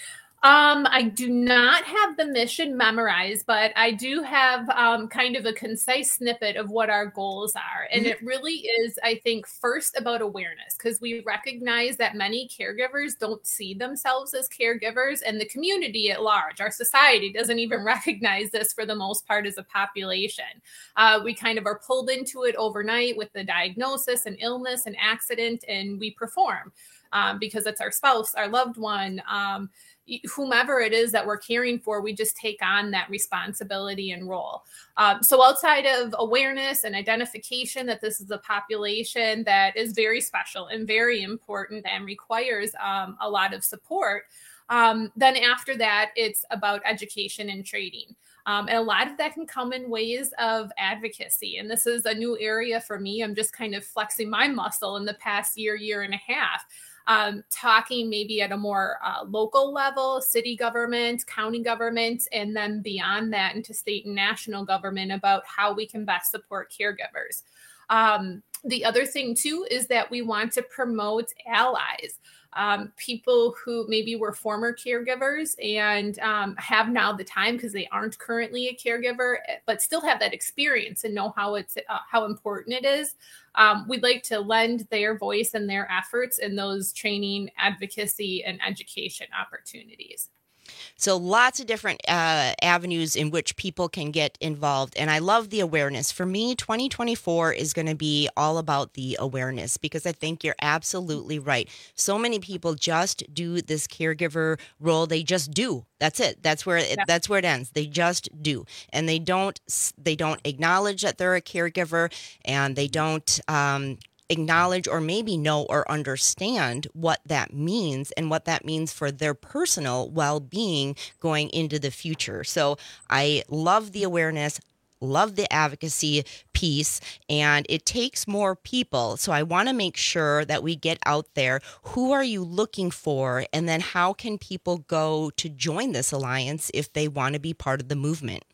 Um, I do not have the mission memorized, but I do have um, kind of a concise snippet of what our goals are. And it really is, I think, first about awareness, because we recognize that many caregivers don't see themselves as caregivers, and the community at large, our society, doesn't even recognize this for the most part as a population. Uh, we kind of are pulled into it overnight with the diagnosis and illness and accident, and we perform um, because it's our spouse, our loved one, um, whomever it is that we're caring for. We just take on that responsibility and role. Um, so outside of awareness and identification that this is a population that is very special and very important and requires um, a lot of support, um, then after that, it's about education and training. Um, and a lot of that can come in ways of advocacy. And this is a new area for me. I'm just kind of flexing my muscle in the past year, year and a half. Um, talking maybe at a more uh, local level, city government, county government, and then beyond that into state and national government about how we can best support caregivers. Um, the other thing, too, is that we want to promote allies. Um, people who maybe were former caregivers and um, have now the time because they aren't currently a caregiver, but still have that experience and know how it's uh, how important it is. Um, we'd like to lend their voice and their efforts in those training, advocacy, and education opportunities.
So lots of different uh, avenues in which people can get involved. And I love the awareness. For me, twenty twenty-four is going to be all about the awareness, because I think you're absolutely right. So many people just do this caregiver role. They just do. That's it. That's where it, yeah. that's where it ends. They just do. And they don't they don't acknowledge that they're a caregiver, and they don't um acknowledge or maybe know or understand what that means and what that means for their personal well-being going into the future. So I love the awareness, love the advocacy piece, and it takes more people. So I want to make sure that we get out there. Who are you looking for? And then how can people go to join this alliance if they want to be part of the movement?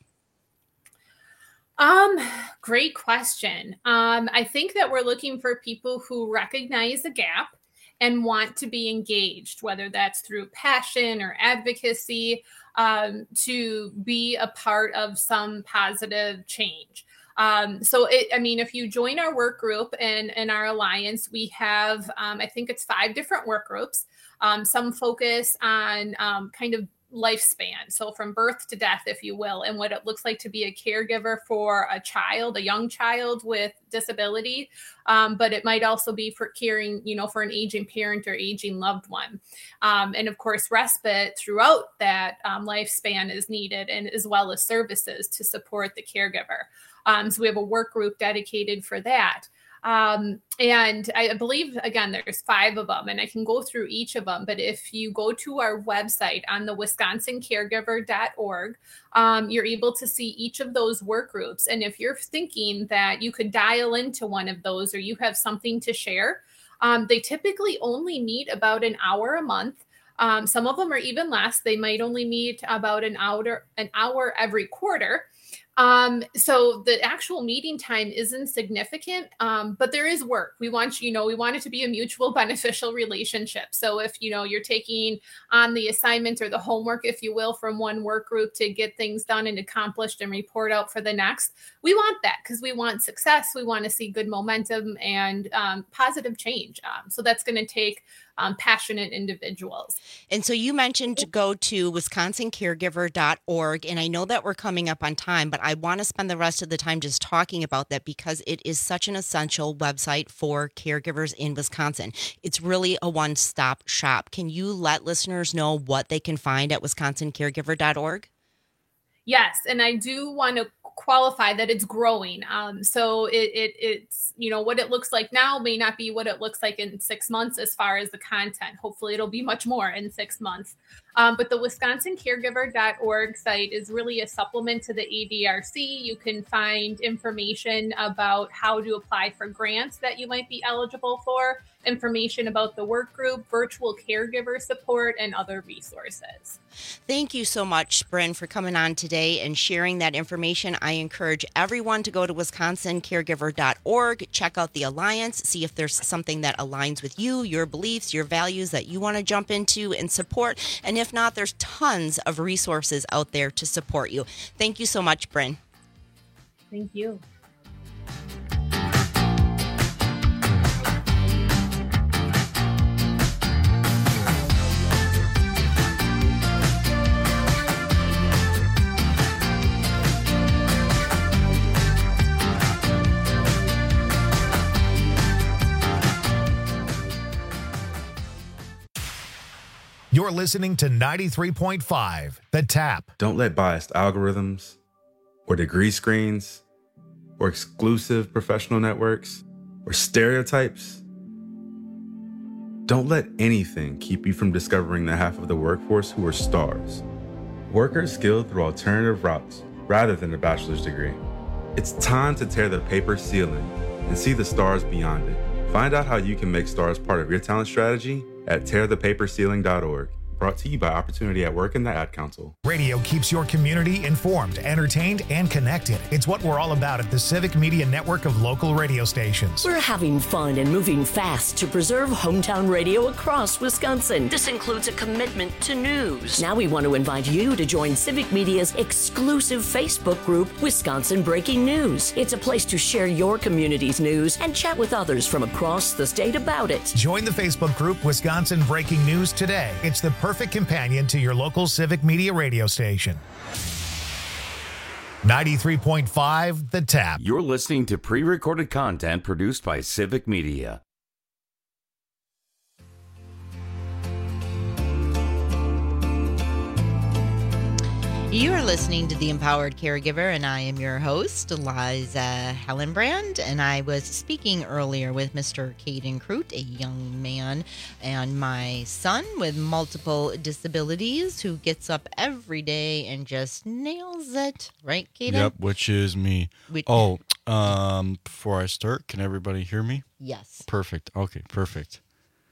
Um, great question. Um, I think that we're looking for people who recognize a gap and want to be engaged, whether that's through passion or advocacy, um, to be a part of some positive change. Um, so, it, I mean, if you join our work group and, and our alliance, we have, um, I think it's five different work groups. Um, some focus on um, kind of lifespan. So from birth to death, if you will, and what it looks like to be a caregiver for a child, a young child with disability. Um, but it might also be for caring, you know, for an aging parent or aging loved one. Um, and of course, respite throughout that um, lifespan is needed, and as well as services to support the caregiver. Um, so we have a work group dedicated for that. Um, and I believe, again, there's five of them, and I can go through each of them. But if you go to our website on the wisconsin caregiver dot org, um, you're able to see each of those work groups. And if you're thinking that you could dial into one of those, or you have something to share, um, they typically only meet about an hour a month. Um, some of them are even less. They might only meet about an hour, an hour every quarter. Um, so the actual meeting time isn't significant, um, but there is work. We want, you know, we want it to be a mutual beneficial relationship. So if, you know, you're taking on the assignment or the homework, if you will, from one work group to get things done and accomplished and report out for the next, we want that because we want success. We want to see good momentum and um, positive change. Um, so that's going to take Um, passionate individuals.
And so you mentioned to go to wisconsin caregiver dot org, and I know that we're coming up on time, but I want to spend the rest of the time just talking about that because it is such an essential website for caregivers in Wisconsin. It's really a one-stop shop. Can you let listeners know what they can find at wisconsin caregiver dot org?
Yes, and I do want to qualify that it's growing. Um, so it, it it's, you know, what it looks like now may not be what it looks like in six months as far as the content. Hopefully it'll be much more in six months. Um, but the wisconsin caregiver dot org site is really a supplement to the A D R C. You can find information about how to apply for grants that you might be eligible for. information about the work group, virtual caregiver support, and other resources.
Thank you so much, Bryn, for coming on today and sharing that information. I encourage everyone to go to wisconsin caregiver dot org, check out the Alliance, see if there's something that aligns with you, your beliefs, your values that you want to jump into and support. And if not, there's tons of resources out there to support you. Thank you so much, Bryn.
Thank you.
You're listening to ninety-three point five, The Tap.
Don't let biased algorithms or degree screens or exclusive professional networks or stereotypes. Don't let anything keep you from discovering the half of the workforce who are stars. Workers skilled through alternative routes rather than a bachelor's degree. It's time to tear the paper ceiling and see the stars beyond it. Find out how you can make stars part of your talent strategy at tear the paper ceiling dot org. Brought to you by Opportunity at Work and the Ad Council.
Radio keeps your community informed, entertained, and connected. It's what we're all about at the Civic Media Network of local radio stations.
We're having fun and moving fast to preserve hometown radio across Wisconsin. This includes a commitment to news. Now we want to invite you to join Civic Media's exclusive Facebook group, Wisconsin Breaking News. It's a place to share your community's news and chat with others from across the state about it.
Join the Facebook group Wisconsin Breaking News today. It's the perfect companion to your local Civic Media radio station. ninety-three point five, The Tap.
You're listening to pre-recorded content produced by Civic Media.
You are listening to The Empowered Caregiver, and I am your host, Eliza Hellenbrand. And I was speaking earlier with Mister Caden Crute, a young man, and my son with multiple disabilities who gets up every day and just nails it. Right, Caden?
Yep, which is me.
We-
oh, um, before I start, can everybody hear me?
Yes.
Perfect. Okay, perfect.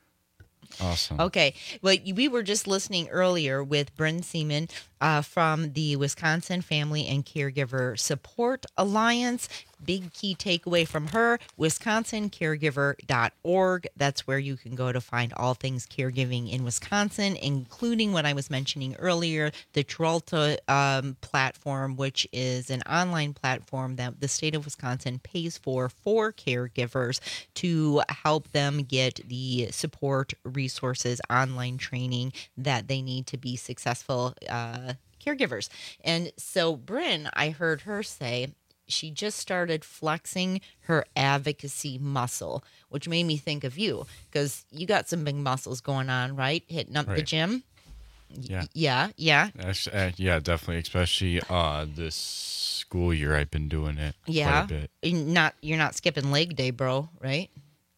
Awesome.
Okay. Well, we were just listening earlier with Bryn Seaman uh, from the Wisconsin Family and Caregiver Support Alliance. Big key takeaway from her, wisconsin caregiver dot org. That's where you can go to find all things caregiving in Wisconsin, including what I was mentioning earlier, the Tralta um, platform, which is an online platform that the state of Wisconsin pays for for caregivers to help them get the support, resources, online training that they need to be successful uh, caregivers. And so, Bryn, I heard her say, she just started flexing her advocacy muscle, which made me think of you because you got some big muscles going on, right? Hitting up
Right.
the gym.
Yeah.
Yeah. Yeah.
Actually, uh, yeah, definitely. Especially uh, this school year, I've been doing it
Yeah.
quite a bit.
You're not, you're not skipping leg day, bro, right?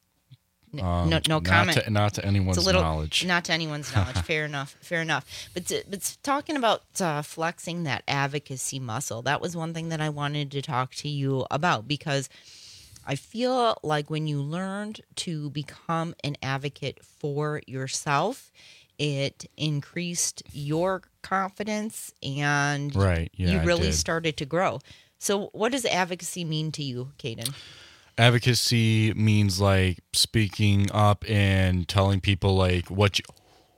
N-
Um,
no, no
not
comment.
To, not to anyone's
It's a little,
knowledge.
Not to anyone's knowledge. Fair enough. Fair enough. But, to, but talking about uh, flexing that advocacy muscle, that was one thing that I wanted to talk to you about because I feel like when you learned to become an advocate for yourself, it increased your confidence and
Right, yeah,
you
I
really
did.
started to grow. So what does advocacy mean to you, Caden?
Advocacy means like speaking up and telling people like what you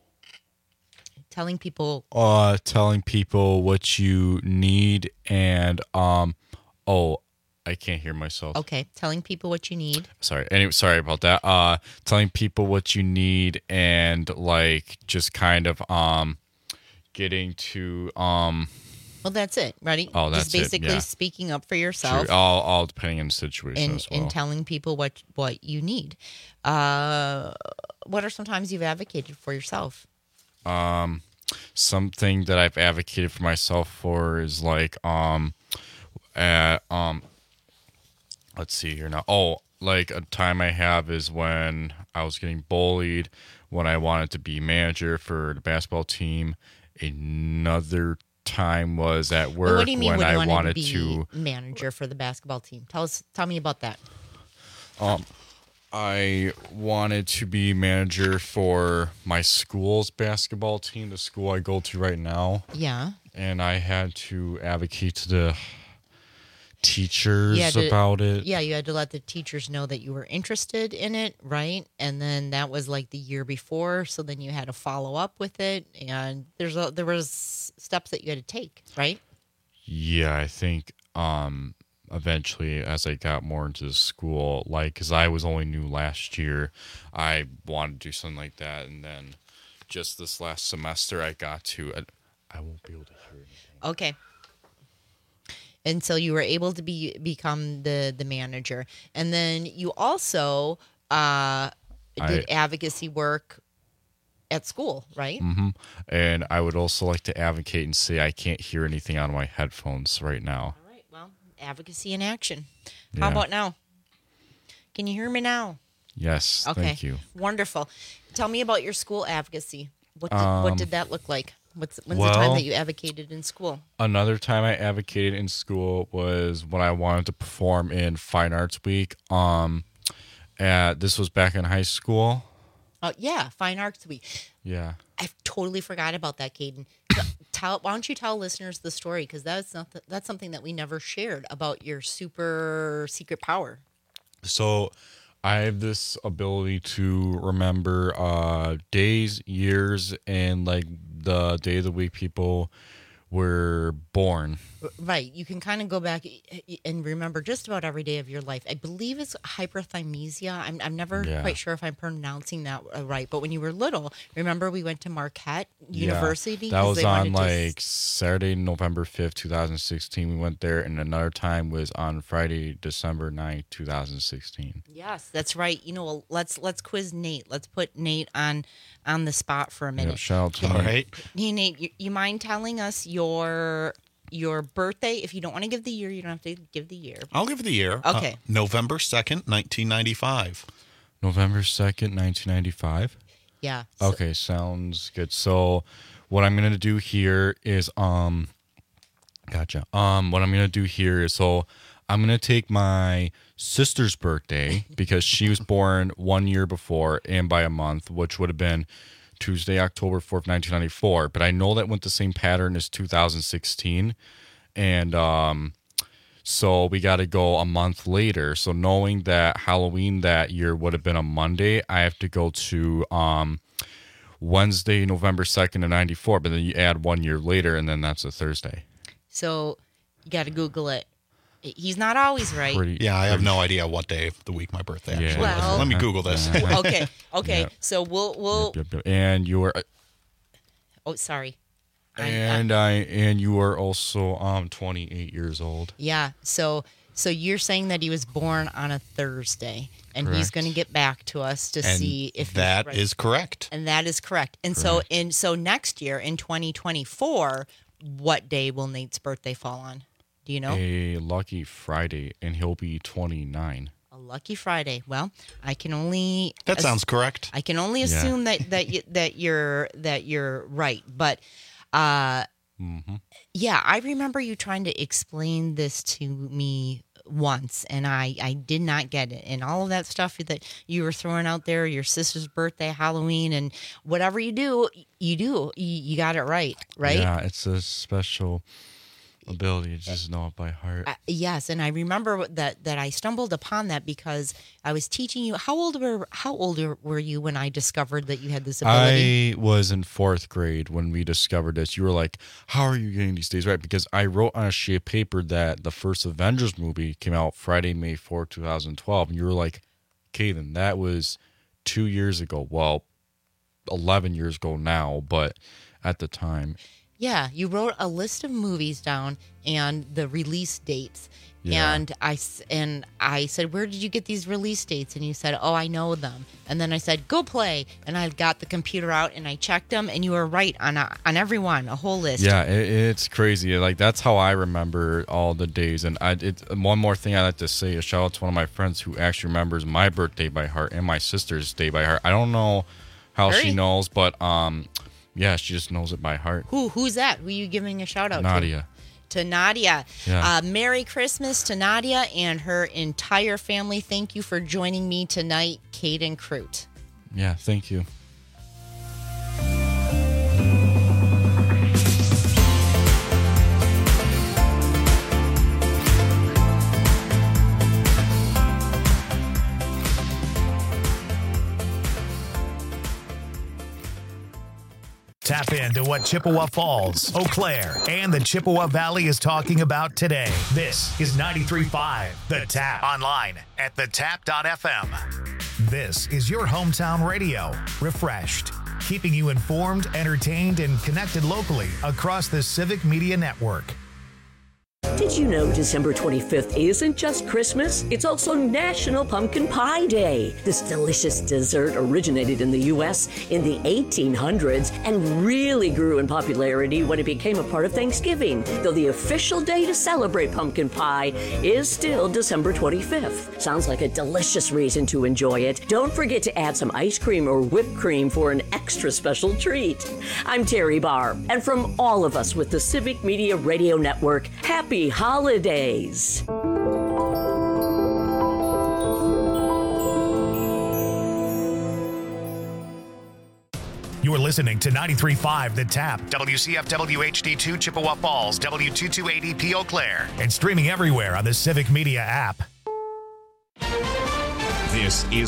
Telling people
uh telling people what you need and um oh I can't hear myself.
Okay, telling people what you need.
Sorry. Anyway, sorry about that. Uh telling people what you need and like just kind of um getting to um
Well, that's it. Ready?
Oh, that's
Just
it,
basically
yeah.
speaking up for yourself.
True. all all depending on the situation
and,
as well.
and telling people what, what you need. Uh, what are some times you've advocated for yourself?
Um, something that I've advocated for myself for is like, um, uh, um, let's see here now. Oh, like a time I have is when I was getting bullied when I wanted to be manager for the basketball team. Another time was at work
Well, what do you mean
when
when you
I
wanted,
wanted
to be
to.
manager for the basketball team? Tell us, tell me about that.
Um, I wanted to be manager for my school's basketball team, the school I go to right now.
Yeah.
And I had to advocate to the teachers
You had to-
about it.
Yeah, you had to let the teachers know that you were interested in it, right? And then that was like the year before, so then you had to follow up with it, and there's a, there was steps that you had to take, right?
Yeah, I think um, eventually as I got more into the school, like, because I was only new last year, I wanted to do something like that. And then just this last semester, I got to, I, I won't be able to hear anything.
Okay. And so you were able to be become the, the manager. And then you also uh, did
I-
advocacy work at school, right?
hmm And I would also like to advocate and say I can't hear anything on my headphones right now.
All right, well, advocacy in action. How
Yeah.
about now? Can you hear me now?
Yes,
Okay.
thank you.
Wonderful. Tell me about your school advocacy. What did,
Um,
what did that look like? What's when's the time
well-
that you advocated in school?
Another time I advocated in school was when I wanted to perform in Fine Arts Week. Um, at, this was back in high school.
Oh yeah, Fine Arts Week.
Yeah.
I totally forgot about that, Caden. So, tell, why don't you tell listeners the story? Because that's not the, that's something that we never shared about your super secret power.
So I have this ability to remember uh, days, years, and like the day of the week people were born.
Right. You can kind of go back and remember just about every day of your life. I believe it's hyperthymesia. I'm, I'm never
Yeah.
quite sure if I'm pronouncing that right. But when you were little, remember we went to Marquette University?
Yeah, that
'Cause
was
they
on
wanted to s-
like Saturday, November fifth, twenty sixteen. We went there, and another time was on Friday, December ninth, twenty sixteen.
Yes, that's right. You know, let's let's quiz Nate. Let's put Nate on on the spot for a minute.
Yeah, shout out to
Can-
Nate. All right.
Hey Nate, you, you mind telling us your your birthday? If you don't want to give the year, you don't have to give the year.
I'll give the year.
Okay.
Uh, November second, nineteen ninety-five.
November second, nineteen ninety-five.
Yeah.
Okay, sounds good. So what I'm gonna do here is um gotcha. Um what I'm gonna do here is so I'm gonna take my sister's birthday because she was born one year before and by a month, which would have been Tuesday, October fourth, nineteen ninety-four. But I know that went the same pattern as two thousand sixteen. And um so we got to go a month later. So knowing that Halloween that year would have been a Monday, I have to go to um, Wednesday, November second of ninety-four. But then you add one year later, and then that's a Thursday.
So you got to Google it. He's not always right.
Pretty-
Yeah, I have
pretty-
no idea what day of the week my birthday actually
Yeah.
is.
Well-
Let me Google this.
Okay. Okay.
Yep.
So we'll we'll.
Yep, yep. And you were,
Oh, sorry. I'm-
and I, and you were also um twenty-eight years old.
Yeah. So so you're saying that he was born on a Thursday, and he's
Correct.
going to get back to us to
And
see if he's
that
right.
is correct.
And that is correct. And so in so next year in twenty twenty-four, what day will Nate's birthday fall on? Do you know?
A lucky Friday, and he'll be twenty-nine.
A lucky Friday. Well, I can only
That
ass-
sounds correct.
I can only
Yeah.
assume that that you, that you're that you're right, but uh
Mm-hmm.
yeah, I remember you trying to explain this to me once, and I, I did not get it. And all of that stuff that you were throwing out there, your sister's birthday, Halloween, and whatever you do, you do. You, you got it right, right?
Yeah, it's a special ability to just know it by heart.
Uh, yes, and I remember that that I stumbled upon that because I was teaching you. How old were How old were you when I discovered that you had this ability?
I was in fourth grade when we discovered this. You were like, how are you getting these days right? Because I wrote on a sheet of paper that the first Avengers movie came out Friday, May fourth, twenty twelve. And you were like, Caden, that was two years ago. Well, eleven years ago now, but at the time.
Yeah, you wrote a list of movies down and the release dates.
Yeah.
And I s- and I said, "Where did you get these release dates?" And you said, "Oh, I know them." And then I said, "Go play." And I got the computer out and I checked them, and you were right on a, on every one, a whole list.
Yeah, it, it's crazy. Like, that's how I remember all the days. And I, it, one more thing I like to say, a shout out to one of my friends who actually remembers my birthday by heart and my sister's day by heart. I don't know how she
Hurry.
knows, but um, yeah, she just knows it by heart.
Who who's that? Who are you giving a shout out to?
Nadia.
to Nadia.
Yeah.
Uh, Merry Christmas to Nadia and her entire family. Thank you for joining me tonight, Caden Crute.
Yeah, thank you.
Tap into what Chippewa Falls, Eau Claire, and the Chippewa Valley is talking about today. This is ninety-three point five The Tap. Online at the tap dot f m. This is your hometown radio. Refreshed. Keeping you informed, entertained, and connected locally across the Civic Media Network.
Did you know December twenty-fifth isn't just Christmas? It's also National Pumpkin Pie Day. This delicious dessert originated in the U S in the eighteen hundreds and really grew in popularity when it became a part of Thanksgiving, though the official day to celebrate pumpkin pie is still December twenty-fifth. Sounds like a delicious reason to enjoy it. Don't forget to add some ice cream or whipped cream for an extra special treat. I'm Terry Barr, and from all of us with the Civic Media Radio Network, happy holidays.
You're listening to ninety-three point five The Tap, W C F W H D two Chippewa Falls, W two two eight E P Eau Claire, and streaming everywhere on the Civic Media app.
This is